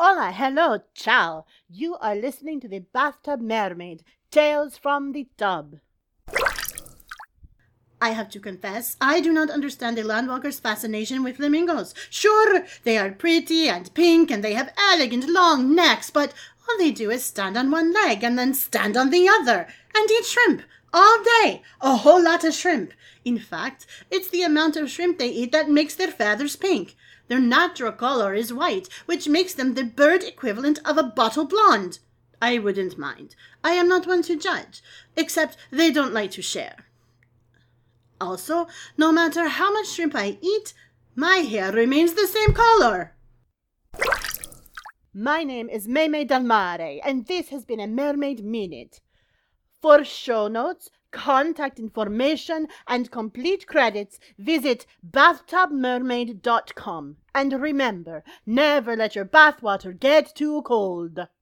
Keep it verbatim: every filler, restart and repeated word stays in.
Hola, hello, ciao. You are listening to the Bathtub Mermaid, Tales from the Tub. I have to confess, I do not understand the landwalker's fascination with flamingos. Sure, they are pretty and pink and they have elegant long necks, but all they do is stand on one leg and then stand on the other and eat shrimp all day. A whole lot of shrimp. In fact, it's the amount of shrimp they eat that makes their feathers pink. Their natural color is white, which makes them the bird equivalent of a bottle blonde. I wouldn't mind. I am not one to judge, except they don't like to share. Also, no matter how much shrimp I eat, my hair remains the same color. My name is Meme Del Mare, and this has been a Mermaid Minute. For show notes, contact information, and complete credits, visit bathtub mermaid dot com. And remember, never let your bathwater get too cold.